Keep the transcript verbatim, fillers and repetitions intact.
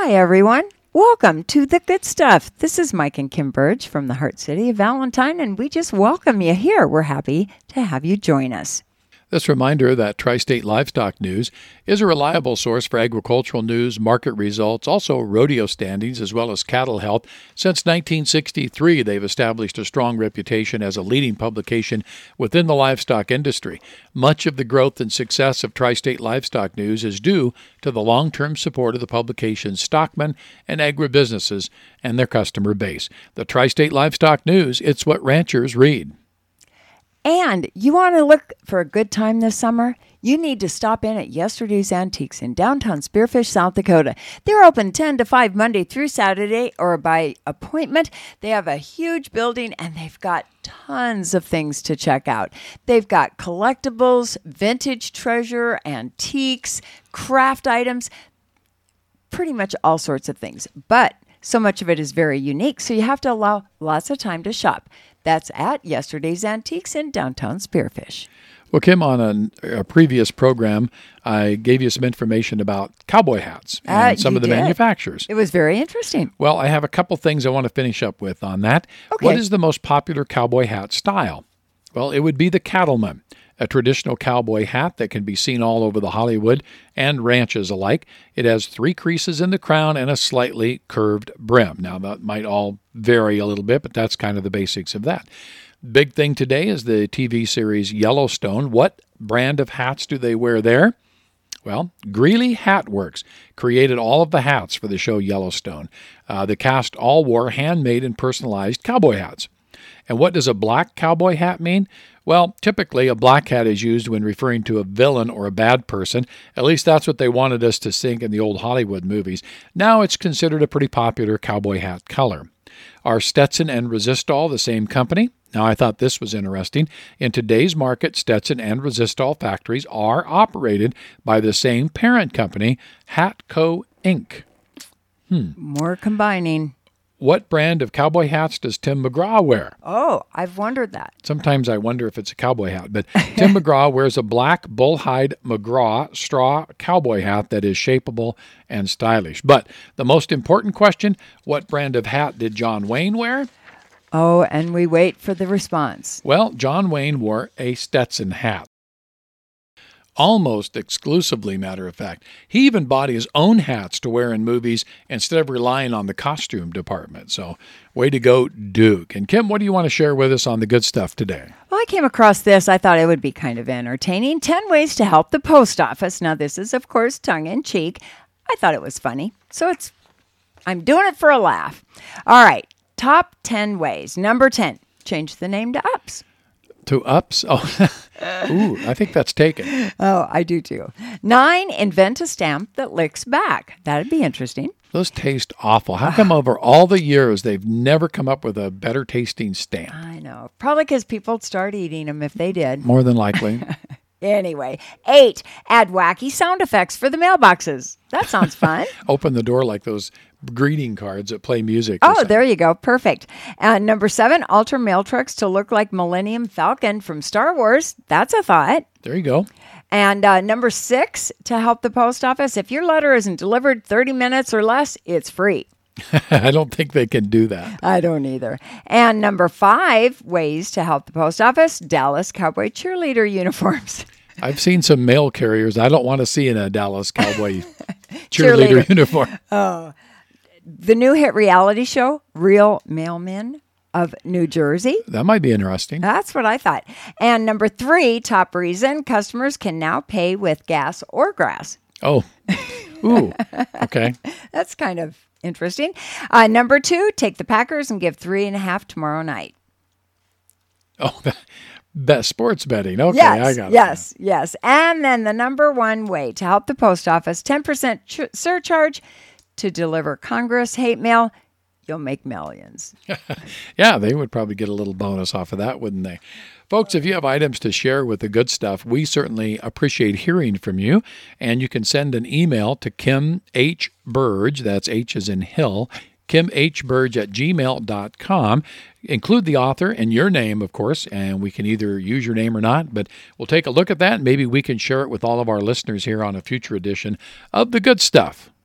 Hi, everyone. Welcome to The Good Stuff. This is Mike and Kim Burge from the Heart City of Valentine, and we just welcome you here. We're happy to have you join us. This reminder that Tri-State Livestock News is a reliable source for agricultural news, market results, also rodeo standings, as well as cattle health. Since nineteen sixty-three, they've established a strong reputation as a leading publication within the livestock industry. Much of the growth and success of Tri-State Livestock News is due to the long-term support of the publication's stockmen and agribusinesses and their customer base. The Tri-State Livestock News, it's what ranchers read. And you want to look for a good time this summer? You need to stop in at Yesterday's Antiques in downtown Spearfish, South Dakota. They're open ten to five Monday through Saturday or by appointment. They have a huge building and they've got tons of things to check out. They've got collectibles, vintage treasure, antiques, craft items, pretty much all sorts of things. But so much of it is very unique, so you have to allow lots of time to shop. That's at Yesterday's Antiques in downtown Spearfish. Well, Kim, on a, a previous program, I gave you some information about cowboy hats and uh, some of the did. manufacturers. It was very interesting. Well, I have a couple things I want to finish up with on that. Okay. What is the most popular cowboy hat style? Well, it would be the Cattleman, a traditional cowboy hat that can be seen all over the Hollywood and ranches alike. It has three creases in the crown and a slightly curved brim. Now, that might all vary a little bit, but that's kind of the basics of that. Big thing today is the T V series Yellowstone. What brand of hats do they wear there? Well, Greeley Hat Works created all of the hats for the show Yellowstone. Uh, the cast all wore handmade and personalized cowboy hats. And what does a black cowboy hat mean? Well, typically a black hat is used when referring to a villain or a bad person. At least that's what they wanted us to think in the old Hollywood movies. Now it's considered a pretty popular cowboy hat color. Are Stetson and Resistol the same company? Now, I thought this was interesting. In today's market, Stetson and Resistol factories are operated by the same parent company, Hatco Incorporated. Hmm. More combining. What brand of cowboy hats does Tim McGraw wear? Oh, I've wondered that. Sometimes I wonder if it's a cowboy hat, but Tim McGraw wears a black bullhide McGraw straw cowboy hat that is shapeable and stylish. But the most important question, what brand of hat did John Wayne wear? Oh, and we wait for the response. Well, John Wayne wore a Stetson hat. Almost exclusively, matter of fact. He even bought his own hats to wear in movies instead of relying on the costume department. So, way to go, Duke. And Kim, what do you want to share with us on the good stuff today? Well, I came across this. I thought it would be kind of entertaining. ten ways to help the post office. Now, this is, of course, tongue-in-cheek. I thought it was funny. So, it's I'm doing it for a laugh. All right. Top ten ways. Number ten, change the name to Ups. To Ups? Oh, ooh, I think that's taken. Oh, I do too. Nine, invent a stamp that licks back. That'd be interesting. Those taste awful. How come over all the years they've never come up with a better tasting stamp? I know. Probably because people would start eating them if they did. More than likely. Anyway, eight, add wacky sound effects for the mailboxes. That sounds fun. Open the door like those greeting cards that play music. Oh, there you go. Perfect. And number seven, alter mail trucks to look like Millennium Falcon from Star Wars. That's a thought. There you go. And uh, number six, to help the post office, if your letter isn't delivered thirty minutes or less, it's free. I don't think they can do that. I don't either. And number five, ways to help the post office, Dallas Cowboy cheerleader uniforms. I've seen some mail carriers I don't want to see in a Dallas Cowboy cheerleader, Cheerleader. uniform. Oh, the new hit reality show, Real Mailmen of New Jersey. That might be interesting. That's what I thought. And number three, top reason, customers can now pay with gas or grass. Oh, ooh, okay. That's kind of interesting. Uh, number two, take the Packers and give three and a half tomorrow night. Oh, bet sports betting. Okay, yes, I got it. Yes, yes. And then the number one way to help the post office, ten percent ch- surcharge to deliver Congress hate mail. You'll make millions. Yeah, they would probably get a little bonus off of that, wouldn't they? Folks, if you have items to share with the good stuff, we certainly appreciate hearing from you. And you can send an email to Kim H. Burge, that's H as in Hill, kim h burge at gmail dot com. Include the author and your name, of course, and we can either use your name or not, but we'll take a look at that, and maybe we can share it with all of our listeners here on a future edition of The Good Stuff.